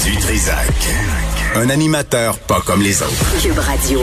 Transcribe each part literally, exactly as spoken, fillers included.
Du Trizac. Un animateur pas comme les autres. Cube Radio.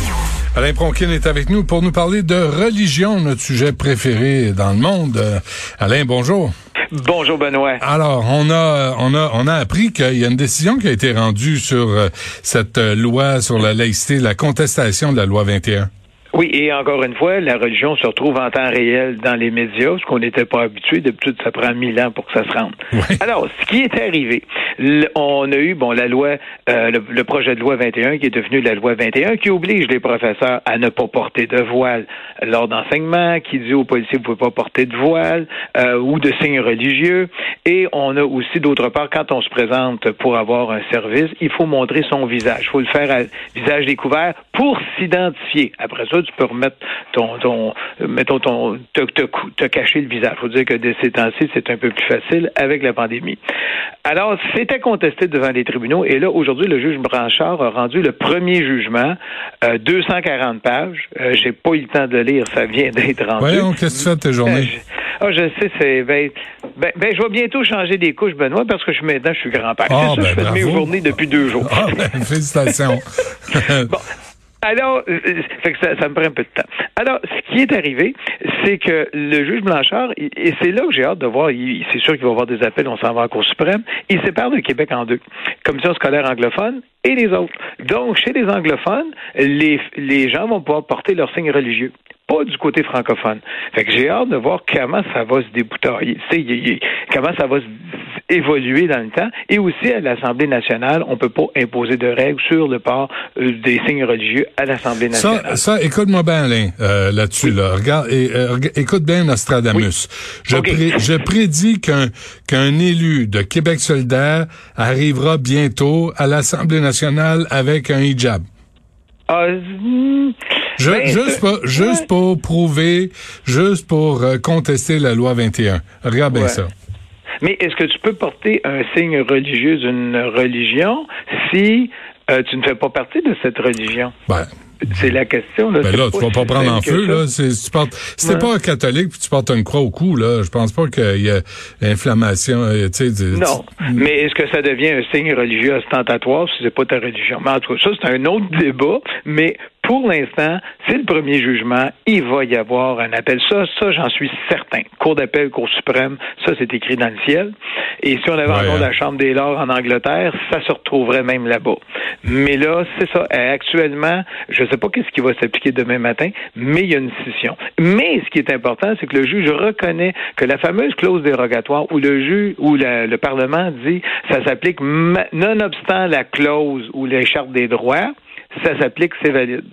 Alain Pronkin est avec nous pour nous parler de religion, notre sujet préféré dans le monde. Euh, Alain, bonjour. Bonjour Benoît. Alors, on a on a on a appris qu'il y a une décision qui a été rendue sur euh, cette euh, loi sur la laïcité, la contestation de la loi vingt et un. Oui, et encore une fois, la religion se retrouve en temps réel dans les médias, ce qu'on n'était pas habitué. D'habitude, ça prend mille ans pour que ça se rende. Oui. Alors, ce qui est arrivé, le, on a eu, bon, la loi, euh, le, le projet de loi vingt et un qui est devenu la loi vingt et un, qui oblige les professeurs à ne pas porter de voile lors d'enseignement, qui dit aux policiers, vous ne pouvez pas porter de voile euh, ou de signes religieux. Et on a aussi, d'autre part, quand on se présente pour avoir un service, il faut montrer son visage. Il faut le faire à visage découvert pour s'identifier. Après ça, tu peux remettre ton, ton mettons, ton, te, te, te cacher le visage. Il faut dire que de ces temps-ci, c'est un peu plus facile avec la pandémie. Alors, c'était contesté devant les tribunaux, et là, aujourd'hui, le juge Branchard a rendu le premier jugement, euh, deux cent quarante pages. Euh, j'ai pas eu le temps de le lire, ça vient d'être rendu. Voyons, qu'est-ce que tu fais de tes journées? Ah, oh, je sais, c'est, ben, ben, ben, je vais bientôt changer des couches, Benoît, parce que je, maintenant, je suis grand-père. Oh, c'est ça, ben, je fais bravo. de mes journées depuis deux jours. Ah, ben, félicitations. Bon. Alors, euh, fait que ça, ça me prend un peu de temps. Alors, ce qui est arrivé, c'est que le juge Blanchard, et c'est là que j'ai hâte de voir, il, c'est sûr qu'il va y avoir des appels, on s'en va en Cour suprême, il sépare le Québec en deux. Commission scolaire anglophone et les autres. Donc, chez les anglophones, les, les gens vont pouvoir porter leurs signes religieux. Pas du côté francophone. Fait que j'ai hâte de voir comment ça va se débouteiller, comment ça va se évoluer dans le temps. Et aussi, à l'Assemblée nationale, on peut pas imposer de règles sur le port euh, des signes religieux à l'Assemblée nationale. Ça, ça écoute-moi bien, Alain, euh, là-dessus. Oui. Là. Regarde, et, euh, écoute bien Nostradamus. Oui. Je, okay. pré, je prédis qu'un, qu'un élu de Québec solidaire arrivera bientôt à l'Assemblée nationale avec un hijab. Ah, mm, Je, ben, juste pour, juste ouais. pour prouver, juste pour euh, contester la loi vingt et un. Regarde bien ouais. ça. Mais est-ce que tu peux porter un signe religieux d'une religion si euh, tu ne fais pas partie de cette religion? Ben, c'est la question. Là, ben là, tu vas pas prendre en feu. Là. C'est, si tu portes, si t'es ouais. pas un catholique puis tu portes une croix au cou, là, je pense pas qu'il y a inflammation. Tu sais, non, tu... mais est-ce que ça devient un signe religieux ostentatoire si c'est pas ta religion? Mais en tout cas, ça, c'est un autre débat, mais pour l'instant, c'est le premier jugement. Il va y avoir un appel. Ça, ça, j'en suis certain. Cour d'appel, Cour suprême, ça, c'est écrit dans le ciel. Et si on avait ouais, encore hein. la Chambre des Lords en Angleterre, ça se retrouverait même là-bas. Mais là, c'est ça. Actuellement, je ne sais pas qu'est-ce qui va s'appliquer demain matin, mais il y a une scission. Mais ce qui est important, c'est que le juge reconnaît que la fameuse clause dérogatoire où le juge ou la, le Parlement dit ça s'applique nonobstant la clause ou les chartes des droits, ça s'applique, c'est valide.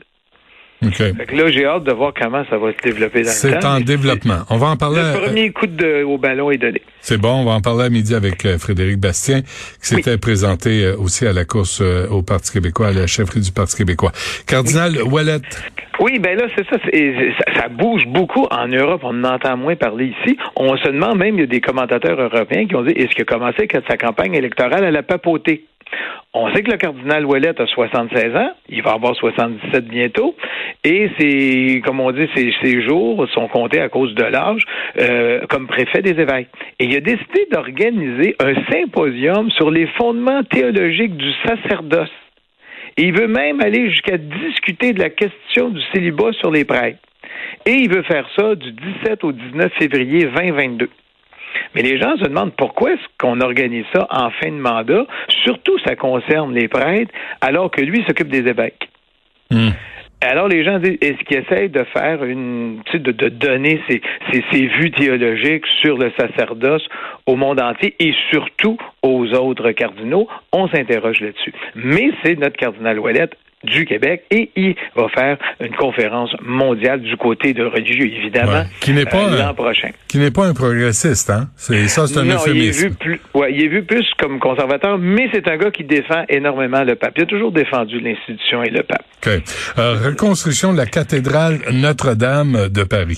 Okay. Fait que là, j'ai hâte de voir comment ça va se développer dans c'est le temps. C'est en développement. On va en parler. Le premier coup de, au ballon est donné. C'est bon, on va en parler à midi avec euh, Frédéric Bastien, qui s'était oui. présenté euh, aussi à la course euh, au Parti québécois, à la chefferie du Parti québécois. Cardinal oui. Ouellet. Oui, ben là, c'est ça, c'est, ça. Ça bouge beaucoup en Europe. On en entend moins parler ici. On se demande même, il y a des commentateurs européens qui ont dit, est-ce qu'il a commencé avec sa campagne électorale à la papauté? On sait que le cardinal Ouellet a soixante-seize ans, il va avoir soixante-dix-sept bientôt, et c'est, comme on dit, ses, ses jours sont comptés à cause de l'âge euh, comme préfet des évêques. Et il a décidé d'organiser un symposium sur les fondements théologiques du sacerdoce. Et il veut même aller jusqu'à discuter de la question du célibat sur les prêtres. Et il veut faire ça du dix-sept au dix-neuf février vingt vingt-deux. Mais les gens se demandent pourquoi est-ce qu'on organise ça en fin de mandat. Surtout, ça concerne les prêtres, alors que lui s'occupe des évêques. Mmh. Alors, les gens disent, est-ce qu'ils essayent de faire une, tu sais, de, de donner ses, ses, ses vues théologiques sur le sacerdoce au monde entier et surtout aux autres cardinaux? On s'interroge là-dessus. Mais c'est notre cardinal Ouellet du Québec et il va faire une conférence mondiale du côté de religieux, évidemment, ouais, qui n'est pas euh, l'an un, prochain. Qui n'est pas un progressiste, hein? C'est, ça, c'est un non, euphémisme. Il est vu plus, ouais, il est vu plus comme conservateur, mais c'est un gars qui défend énormément le pape. Il a toujours défendu l'institution et le pape. OK. Euh, reconstruction de la cathédrale Notre-Dame de Paris.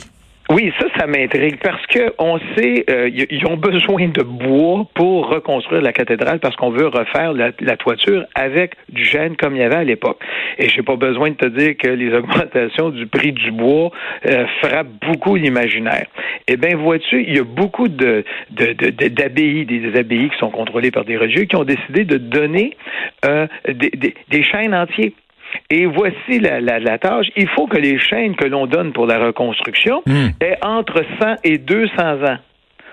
Oui, ça, ça m'intrigue parce que on sait, euh, ils ont besoin de bois pour reconstruire la cathédrale parce qu'on veut refaire la, la toiture avec du chêne comme il y avait à l'époque. Et j'ai pas besoin de te dire que les augmentations du prix du bois euh, frappent beaucoup l'imaginaire. Eh bien, vois-tu, il y a beaucoup de, de, de, de d'abbayes, des abbayes qui sont contrôlées par des religieux qui ont décidé de donner euh, des, des, des chênes entiers. Et voici la, la, la tâche. Il faut que les chênes que l'on donne pour la reconstruction mmh. aient entre cent et deux cents ans.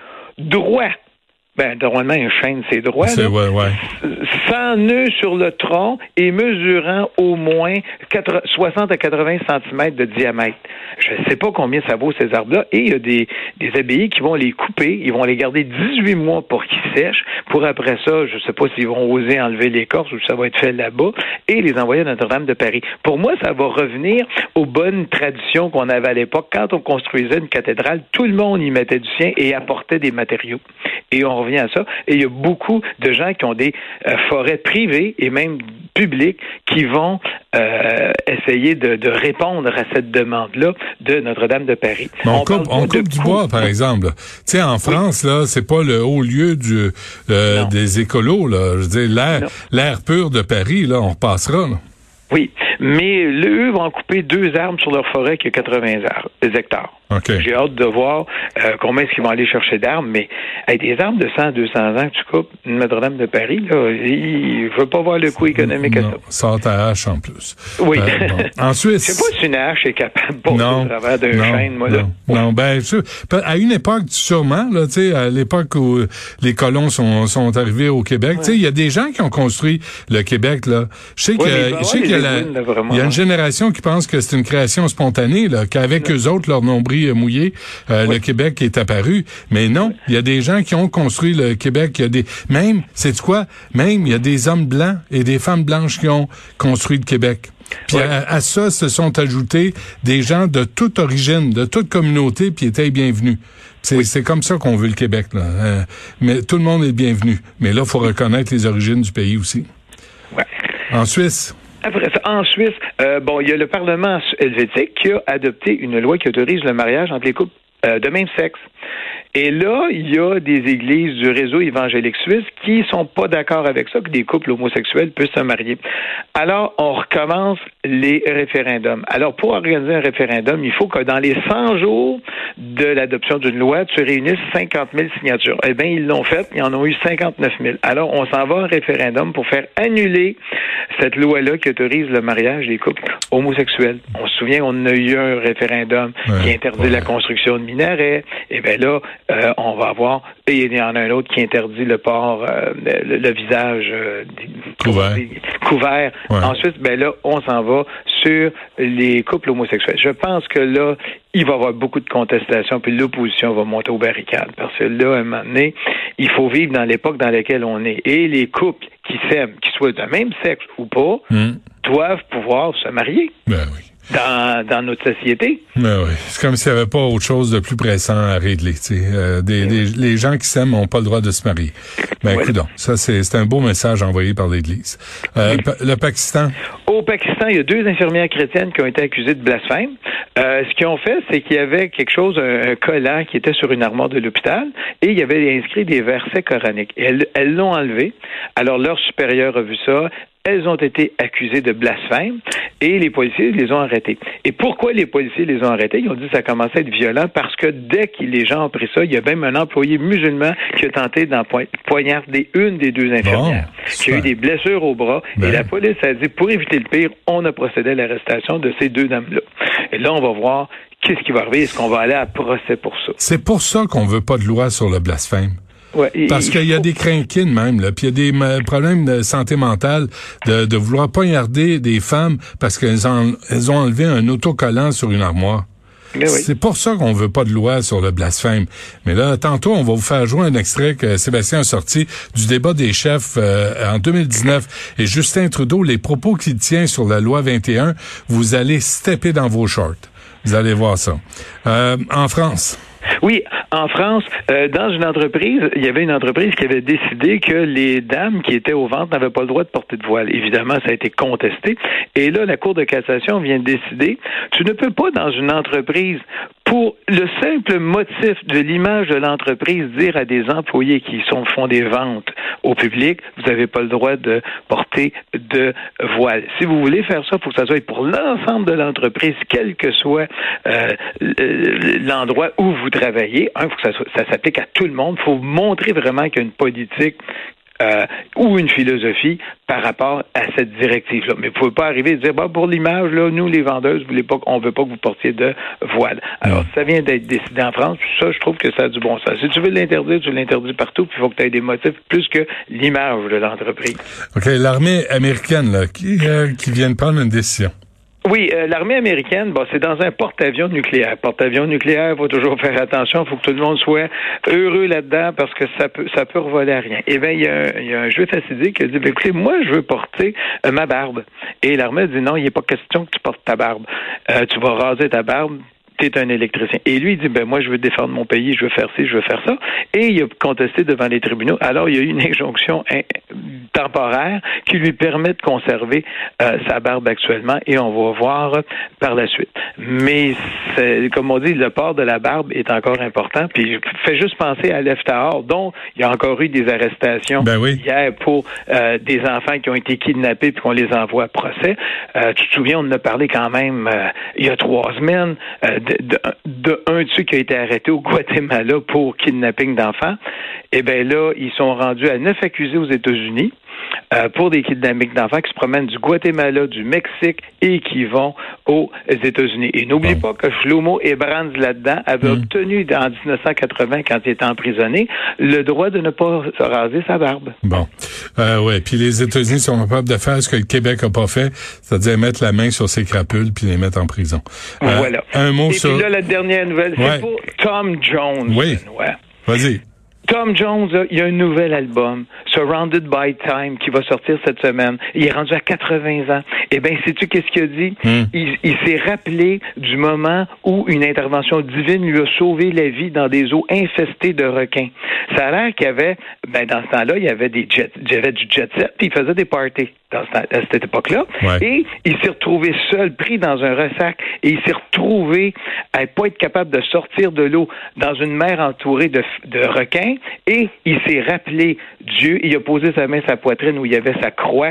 Droit. Ben, normalement, un chêne, c'est droit. C'est, ouais, ouais. cent nœuds sur le tronc et mesurant au moins soixante à quatre-vingts centimètres de diamètre. Je ne sais pas combien ça vaut, ces arbres-là. Et il y a des, des abbayes qui vont les couper. Ils vont les garder dix-huit mois pour qu'ils sèchent. Pour après ça, je ne sais pas s'ils vont oser enlever l'écorce ou ça va être fait là-bas et les envoyer à Notre-Dame de Paris. Pour moi, ça va revenir aux bonnes traditions qu'on avait à l'époque. Quand on construisait une cathédrale, tout le monde y mettait du sien et apportait des matériaux. Et on revient à ça. Et il y a beaucoup de gens qui ont des euh, forêts privées et même publiques qui vont euh, essayer de, de répondre à cette demande-là de Notre-Dame de Paris. Mais on, on coupe, on coupe du bois, par exemple. Tu sais, en France, oui. là, c'est pas le haut lieu du, euh, des écolos, là. Je veux dire, l'air, l'air pur de Paris, là, on repassera, là. Oui, mais eux vont couper deux arbres sur leur forêt qui a quatre-vingts hectares. Okay. J'ai hâte de voir euh, combien est-ce qu'ils vont aller chercher d'arbres, mais hey, des arbres de cent à deux cents ans que tu coupes, Notre-Dame de Paris, là, il, je veux pas voir le coût économique non, à ça. Ça ta hache en plus. Oui. Euh, bon. En Suisse. Je sais pas si une hache est capable de passer au travers d'un chêne, moi, là. Non, non ben, à une époque, sûrement, là, tu sais, à l'époque où les colons sont, sont arrivés au Québec, ouais. tu sais, il y a des gens qui ont construit le Québec, là. Je sais ouais, que, bah, je sais ouais, qu'il y a la, là, vraiment, il y a une ouais. génération qui pense que c'est une création spontanée, là, qu'avec ouais. eux autres, leur nombril mouillé, euh, ouais. le Québec est apparu. Mais non, il y a des gens qui ont construit le Québec. Il y a des, même, c'est quoi? Même, il y a des hommes blancs et des femmes blanches qui ont construit le Québec. Puis ouais. à, à ça se sont ajoutés des gens de toute origine, de toute communauté, puis étaient bienvenus. C'est, oui. c'est comme ça qu'on veut le Québec, là. Euh, mais tout le monde est bienvenu. Mais là, il faut reconnaître les origines du pays aussi. Ouais. En Suisse. Après ça, en Suisse, euh, bon, il y a le Parlement helvétique qui a adopté une loi qui autorise le mariage entre les couples euh, de même sexe. Et là, il y a des églises du réseau évangélique suisse qui sont pas d'accord avec ça, que des couples homosexuels puissent se marier. Alors, on recommence les référendums. Alors, pour organiser un référendum, il faut que dans les cent jours de l'adoption d'une loi, tu réunisses cinquante mille signatures. Eh bien, ils l'ont fait, ils en ont eu cinquante-neuf mille. Alors, on s'en va à un référendum pour faire annuler cette loi-là qui autorise le mariage des couples homosexuels. On se souvient, on a eu un référendum ouais, qui interdit ouais. la construction de minarets. Eh bien là, euh, on va avoir, et il y en a un autre qui interdit le port, euh, le, le visage euh, couvert. couvert. Ouais. Ensuite, ben là, on s'en va sur les couples homosexuels. Je pense que là, il va y avoir beaucoup de contestations, puis l'opposition va monter aux barricades. Parce que là, à un moment donné, il faut vivre dans l'époque dans laquelle on est. Et les couples qui s'aiment, qu'ils soient de même sexe ou pas, mmh. doivent pouvoir se marier. Ben oui. Dans, dans notre société. Ben oui. C'est comme s'il n'y avait pas autre chose de plus pressant à régler. Tu sais. Euh, des, des, les gens qui s'aiment n'ont pas le droit de se marier. Ben voilà. Écoute, ça c'est, c'est un beau message envoyé par l'Église. Euh, oui. pa- le Pakistan? Au Pakistan, il y a deux infirmières chrétiennes qui ont été accusées de blasphème. Euh, ce qu'ils ont fait, c'est qu'il y avait quelque chose, un, un collant qui était sur une armoire de l'hôpital et il y avait inscrit des versets coraniques. Et elles, elles l'ont enlevé. Alors leur supérieur a vu ça. Elles ont été accusées de blasphème et les policiers les ont arrêtées. Et pourquoi les policiers les ont arrêtées? Ils ont dit que ça commençait à être violent parce que dès que les gens ont pris ça, il y a même un employé musulman qui a tenté d'empoignarder une des deux infirmières, bon, qui a eu des blessures au bras. Ben. Et la police a dit, pour éviter le pire, on a procédé à l'arrestation de ces deux dames-là. Et là, on va voir qu'est-ce qui va arriver. Est-ce qu'on va aller à procès pour ça? C'est pour ça qu'on veut pas de loi sur le blasphème. Ouais, et, Parce qu'il y a des crinquines même, là, puis il y a des euh, problèmes de santé mentale de, de vouloir poignarder des femmes parce qu'elles ont, elles ont enlevé un autocollant sur une armoire. Oui. C'est pour ça qu'on veut pas de loi sur le blasphème. Mais là, tantôt, on va vous faire jouer un extrait que Sébastien a sorti du débat des chefs euh, en deux mille dix-neuf. Et Justin Trudeau, les propos qu'il tient sur la loi vingt et un, vous allez stepper dans vos shorts. Vous allez voir ça. Euh, en France... Oui, en France, euh, dans une entreprise, il y avait une entreprise qui avait décidé que les dames qui étaient au ventre n'avaient pas le droit de porter de voile. Évidemment, ça a été contesté. Et là, la Cour de cassation vient de décider, tu ne peux pas, dans une entreprise, pour le simple motif de l'image de l'entreprise, dire à des employés qui sont, font des ventes au public, vous n'avez pas le droit de porter de voile. Si vous voulez faire ça, il faut que ça soit pour l'ensemble de l'entreprise, quel que soit euh, l'endroit où vous travaillez. Un, il faut que ça, soit, ça s'applique à tout le monde. Il faut montrer vraiment qu'il y a une politique Euh, ou une philosophie par rapport à cette directive-là. Mais vous ne pouvez pas arriver et dire, bah, pour l'image, là, nous, les vendeuses, vous voulez pas, on ne veut pas que vous portiez de voile. Alors, ça vient d'être décidé en France, ça, je trouve que ça a du bon sens. Si tu veux l'interdire, tu l'interdis partout, puis il faut que tu aies des motifs plus que l'image de l'entreprise. OK, l'armée américaine, là, qui, euh, qui vient de prendre une décision. Oui, euh, l'armée américaine, bon, c'est dans un porte-avions nucléaire. Porte-avions nucléaire, il faut toujours faire attention, il faut que tout le monde soit heureux là-dedans parce que ça peut ça peut revoler à rien. Eh bien, il y a un, il y a un juif assidique qui a dit, ben, écoutez, moi, je veux porter euh, ma barbe. Et l'armée a dit, non, il n'est pas question que tu portes ta barbe. Euh, tu vas raser ta barbe. T'es un électricien. Et lui, il dit, ben moi, je veux défendre mon pays, je veux faire ci, je veux faire ça. Et il a contesté devant les tribunaux. Alors, il y a eu une injonction in- temporaire qui lui permet de conserver euh, sa barbe actuellement et on va voir par la suite. Mais, c'est, comme on dit, le port de la barbe est encore important. Puis, je fais juste penser à l'Eftahar, dont il y a encore eu des arrestations ben oui. hier pour euh, des enfants qui ont été kidnappés puis qu'on les envoie à procès. Euh, tu te souviens, on en a parlé quand même euh, il y a trois semaines euh, De, de, de un dessus qui a été arrêté au Guatemala pour kidnapping d'enfants. Eh bien là, ils sont rendus à neuf accusés aux États-Unis euh, pour des kidnappings d'enfants qui se promènent du Guatemala, du Mexique et qui vont aux États-Unis. Et n'oubliez bon. pas que Shlomo Ebrands, là-dedans, avait mmh. obtenu en dix-neuf cent quatre-vingts, quand il était emprisonné, le droit de ne pas se raser sa barbe. Bon. Euh, ouais. Puis les États-Unis sont capables de faire ce que le Québec n'a pas fait, c'est-à-dire mettre la main sur ses crapules puis les mettre en prison. Euh, voilà. Un mot et sur... puis là, la dernière nouvelle, c'est ouais. pour Tom Jones. Oui. Ouais. Vas-y. Tom Jones, là, il y a un nouvel album, Surrounded by Time, qui va sortir cette semaine. Il est rendu à quatre-vingts ans. Eh bien, sais-tu qu'est-ce qu'il a dit? Mm. Il, il s'est rappelé du moment où une intervention divine lui a sauvé la vie dans des eaux infestées de requins. Ça a l'air qu'il y avait, ben, dans ce temps-là, il y avait des jets, il y avait du jet set, puis il faisait des parties dans ce, à cette époque-là. Ouais. Et il s'est retrouvé seul, pris dans un ressac, et il s'est retrouvé à ne pas être capable de sortir de l'eau dans une mer entourée de, de requins. Et il s'est rappelé Dieu, il a posé sa main sur sa poitrine où il y avait sa croix,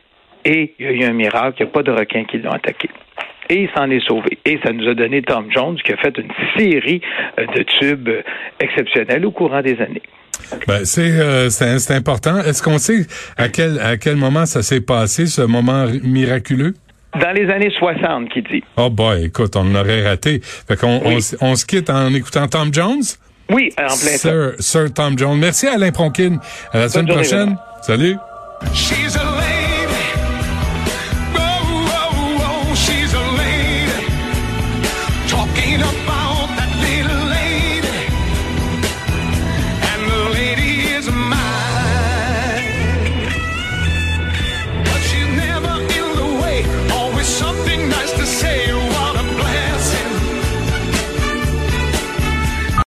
et il y a eu un miracle, il n'y a pas de requins qui l'ont attaqué. Et il s'en est sauvé. Et ça nous a donné Tom Jones, qui a fait une série de tubes exceptionnels au courant des années. Ben, c'est, euh, c'est, c'est important. Est-ce qu'on sait à quel, à quel moment ça s'est passé, ce moment miraculeux? Dans les années soixante, qui dit. Oh boy, écoute, on l'aurait raté. Fait qu'on oui. on, on se quitte en écoutant Tom Jones? Oui, en plein Sir, Sir Tom Jones. Merci Alain Pronkin. À la semaine prochaine. Salut. She's a lady. Oh, oh, oh, she's a lady. Talking about that little lady. And the lady is mine. But she's never in the way. Always something nice to say.